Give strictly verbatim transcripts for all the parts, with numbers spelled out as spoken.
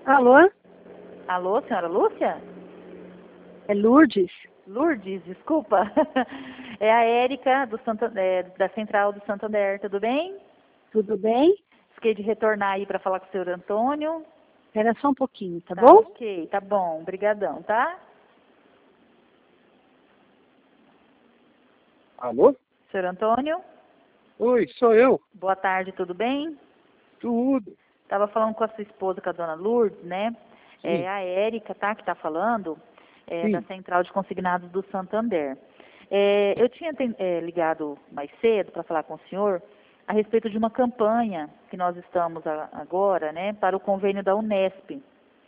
Alô? Alô, senhora Lúcia? É Lourdes? Lourdes, desculpa. É a Érica do Santo, é, da Central do Santander, tudo bem? Tudo bem? Fiquei de retornar aí para falar com o senhor Antônio. Espera só um pouquinho, tá, Tá bom? ok, tá bom, brigadão, tá? Alô? senhor Antônio? Oi, sou eu. Boa tarde, tudo bem? Tudo. Tava falando com a sua esposa, com a dona Lourdes, né? Sim. É a Érica, tá? Que tá falando, é, Sim. da Central de Consignados do Santander. É, eu tinha ten- é, ligado mais cedo para falar com o senhor a respeito de uma campanha que nós estamos a- agora, né, para o convênio da Unesp.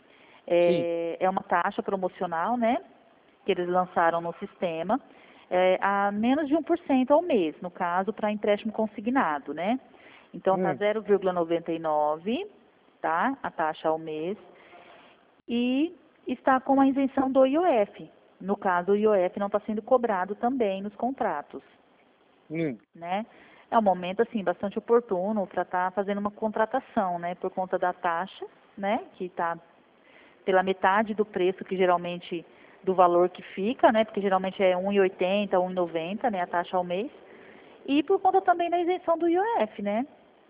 É, é uma taxa promocional, né, que eles lançaram no sistema, é, a menos de um por cento ao mês, no caso, para empréstimo consignado, né? Então, tá Hum. zero vírgula noventa e nove, tá? A taxa ao mês. E está com a isenção do I O F. No caso, o I O F não está sendo cobrado também nos contratos, Hum. né? É um momento, assim, bastante oportuno para estar fazendo uma contratação, né? Por conta da taxa, né? Que está pela metade do preço que geralmente, do valor que fica, né? Porque geralmente é um e oitenta, um e noventa, né? A taxa ao mês. E por conta também da isenção do I O F, né?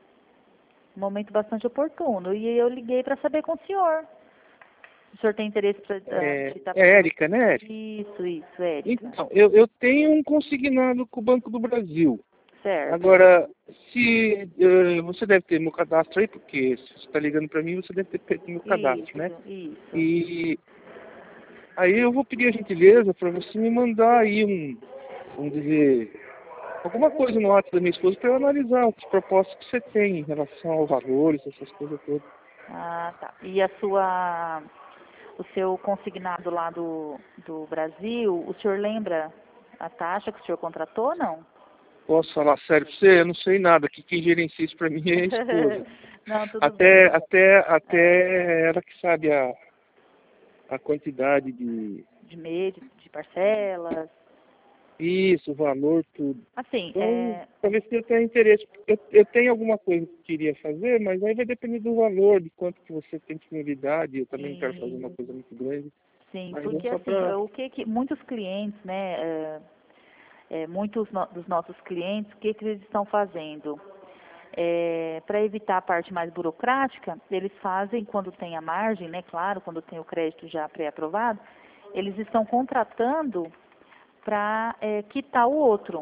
Um momento bastante oportuno. E eu liguei para saber com o senhor. O senhor tem interesse pra, É, de estar é Érica, né, Érica? Isso, isso, Érica. Então, eu, eu tenho um consignado com o Banco do Brasil. Certo. Agora, se eh, você deve ter meu cadastro aí, porque se você está ligando para mim, você deve ter feito meu cadastro, Isso, né? isso. E aí eu vou pedir a gentileza para você me mandar aí um, vamos dizer, alguma coisa no WhatsApp da minha esposa para eu analisar os propostas que você tem em relação aos valores, essas coisas todas. Ah, tá. E a sua, o seu consignado lá do, do Brasil, o senhor lembra a taxa que o senhor contratou, não? Posso falar sério pra você? Eu não sei nada. Que quem gerencia isso pra mim é a esposa. Não, tudo Até, bem. até, até ela que sabe a, a quantidade de... De mês, de parcelas. Isso, o valor, tudo. Assim, Então, é, talvez eu tenha interesse. Eu, eu tenho alguma coisa que eu queria fazer, mas aí vai depender do valor, de quanto que você tem disponibilidade. Eu também não quero fazer uma e, coisa muito grande. sim, Mas é porque só assim, pra... o que que muitos clientes, né, é, é, muitos no- dos nossos clientes, o que que eles estão fazendo? É, para evitar a parte mais burocrática, eles fazem, quando tem a margem, né, claro, quando tem o crédito já pré-aprovado, eles estão contratando para é, quitar o outro,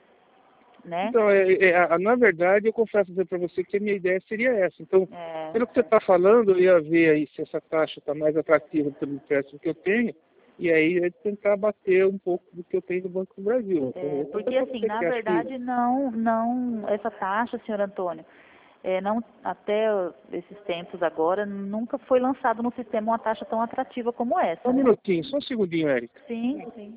né? Então, é, é, a- na verdade, eu confesso dizer para você que a minha ideia seria essa. Então, É, pelo que você está falando, eu ia ver aí se essa taxa está mais atrativa pelo empréstimo que eu tenho, e aí é tentar bater um pouco do que eu tenho no Banco do Brasil. Então, é, eu vou porque fazer assim, você na que acha que... verdade, não, não, essa taxa, senhor Antônio, é, não, até esses tempos agora, nunca foi lançado no sistema uma taxa tão atrativa como essa, Só um né? minutinho, só um segundinho, Érica. Sim, sim.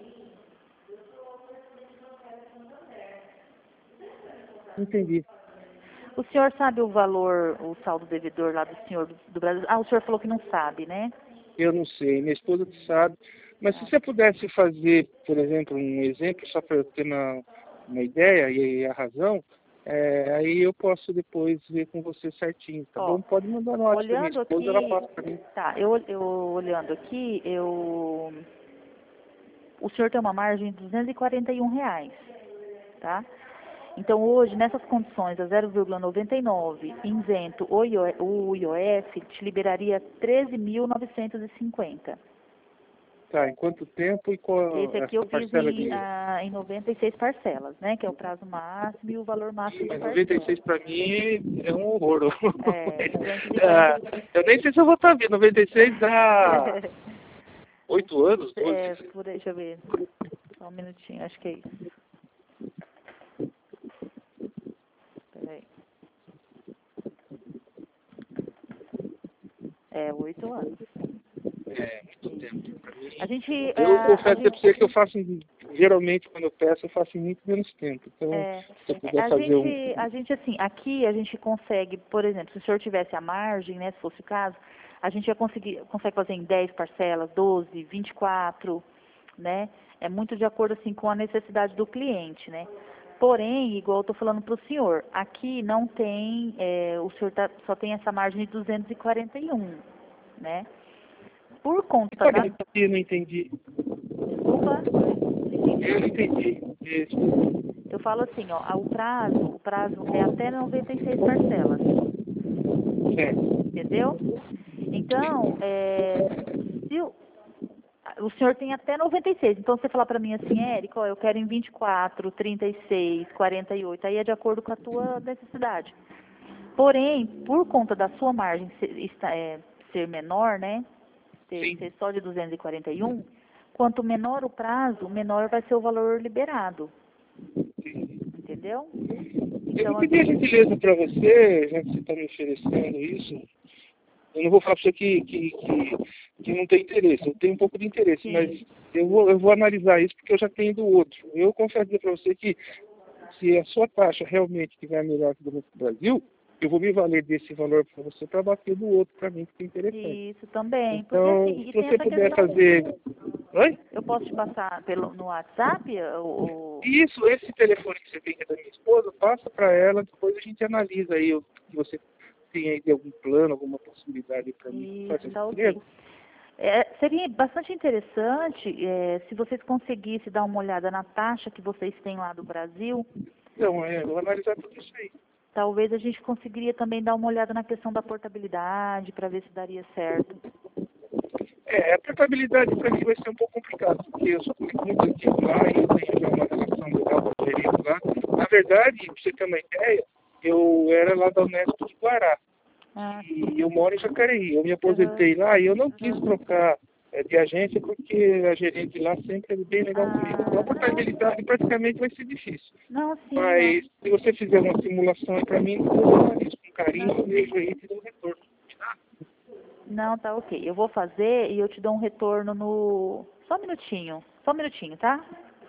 Entendi. O senhor sabe o valor, o saldo devedor lá do senhor do, do Brasil? Ah, o senhor falou que não sabe, né? Eu não sei, minha esposa que sabe. Mas se Ah, você pudesse fazer, por exemplo, um exemplo, só para eu ter uma, uma ideia e a razão, é, aí eu posso depois ver com você certinho, tá ó, bom? Pode mandar no WhatsApp da minha olhando esposa, ela aqui, passa para mim. tá, eu, eu olhando aqui, eu, o senhor tem uma margem de duzentos e quarenta e um reais, tá? Então hoje, nessas condições, a zero vírgula noventa e nove, isento o I O F, o I O F te liberaria treze mil novecentos e cinquenta. Tá, em quanto tempo e qual Esse aqui eu essa fiz parcela em, de... ah, em noventa e seis parcelas, né? Que é o prazo máximo e o valor máximo de Mas parcela. noventa e seis para mim é um horror. É, duzentos e Ah, quarenta. eu nem sei se eu vou estar vendo. noventa e seis dá oito anos, É, doze. por aí, deixa eu ver. Só um minutinho, acho que é isso. Peraí. É, oito anos. É, muito tempo. Pra mim, A gente, eu ah, a confesso para gente, você que eu faço, geralmente, quando eu peço, eu faço em muito menos tempo. Então, é, se eu puder a fazer um... gente, a gente, assim, aqui a gente consegue, por exemplo, se o senhor tivesse a margem, né, se fosse o caso, a gente ia conseguir, consegue fazer em dez parcelas, doze, vinte e quatro, né? É muito de acordo, assim, com a necessidade do cliente, né? Porém, igual eu estou falando para o senhor, aqui não tem, é, o senhor tá, só tem essa margem de duzentos e quarenta e um, né? Por conta Sabe, da... eu não entendi. Desculpa, não entendi. Eu não entendi. Isso. Eu falo assim, ó, o prazo, o prazo é até noventa e seis parcelas, É. entendeu? Então, é, se o, o senhor tem até noventa e seis, então você falar para mim assim, Érico, ó, eu quero em vinte e quatro, trinta e seis, quarenta e oito, aí é de acordo com a tua necessidade. Porém, por conta da sua margem ser, está, é, ser menor, né, ser, ser só de duzentos e quarenta e um, quanto menor o prazo, menor vai ser o valor liberado. Entendeu? Eu Então, vou pedir a assim, gentileza para você, já que você está me oferecendo isso. Eu não vou falar para você que, que, que, que não tem interesse. Eu tenho um pouco de interesse, sim. mas eu vou, eu vou analisar isso porque eu já tenho do outro. Eu confesso para você que se a sua taxa realmente estiver melhor que do Banco do Brasil, eu vou me valer desse valor para você para bater do outro para mim, que tem interessante. Isso também. Então, Porque, assim, se e tem você essa puder questão... fazer... Oi? Eu posso te passar pelo, no WhatsApp? O, Isso, esse telefone que você tem que é da minha esposa, passa para ela, depois a gente analisa aí o que você tem aí de algum plano, alguma possibilidade para mim. Faz isso, esse tá ok. dinheiro? É, seria bastante interessante é, se vocês conseguissem dar uma olhada na taxa que vocês têm lá do Brasil. Então, é, eu vou analisar tudo isso aí. Talvez a gente conseguiria também dar uma olhada na questão da portabilidade, para ver se daria certo. É, a portabilidade para mim vai ser um pouco complicado, porque eu sou muito antigo lá e eu tenho já uma relação legal com o gerente lá. Na verdade, para você ter uma ideia, eu era lá da Unesp de Guará. Ah, E eu moro em Jacareí. Eu me aposentei lá e eu não quis trocar é, de agência porque a gerente lá sempre é bem legal ah, comigo. Então a portabilidade praticamente vai ser difícil. não, sim, Mas não. se você fizer uma simulação aí para mim, eu analiso com carinho, eu vejo aí e te dou um retorno. Não, tá ok. Eu vou fazer e eu te dou um retorno no... Só um minutinho. Só um minutinho, tá?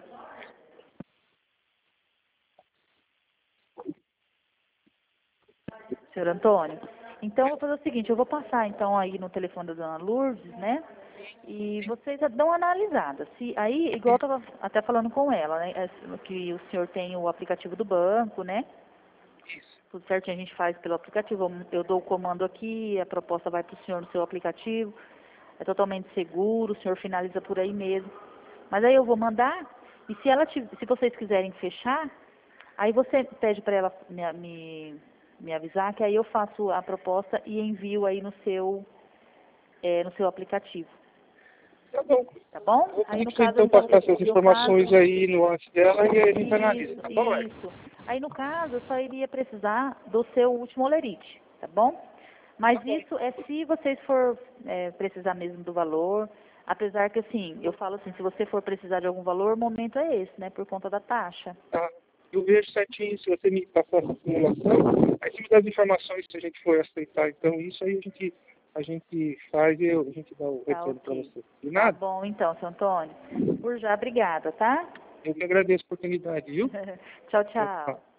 Senhor Antônio. Então, eu vou fazer o seguinte, eu vou passar, então, aí no telefone da dona Lourdes, né? E vocês dão uma analisada. Se, aí, igual eu estava até falando com ela, né? é, Que o senhor tem o aplicativo do banco, né? Isso. Tudo certinho a gente faz pelo aplicativo. Eu eu dou o comando aqui, a proposta vai para o senhor no seu aplicativo. É totalmente seguro, o senhor finaliza por aí mesmo. Mas aí eu vou mandar, e se, ela te, se vocês quiserem fechar, aí você pede para ela me, me, me avisar, que aí eu faço a proposta e envio aí no seu, é, no seu aplicativo. Tá bom. Tá bom? Eu vou Aí pedir no para você caso então eu só, passar essas eu informações faço, aí no WhatsApp dela e aí a gente analisa, isso, tá bom, Ed? isso. Aí no caso eu só iria precisar do seu último olerite, tá bom? Mas isso é se vocês for é, precisar mesmo do valor, apesar que assim, eu falo assim, se você for precisar de algum valor, o momento é esse, né, por conta da taxa. Tá. Eu vejo certinho, se você me passar essa simulação, aí se me dá as informações, se a gente for aceitar, então isso aí a gente, a gente faz e eu, a gente dá o Tá retorno para ok. você. De Tá nada? bom então, seu Antônio. Por já, obrigada, tá? Eu que agradeço a oportunidade, viu? Tchau, Tchau, tchau. tchau.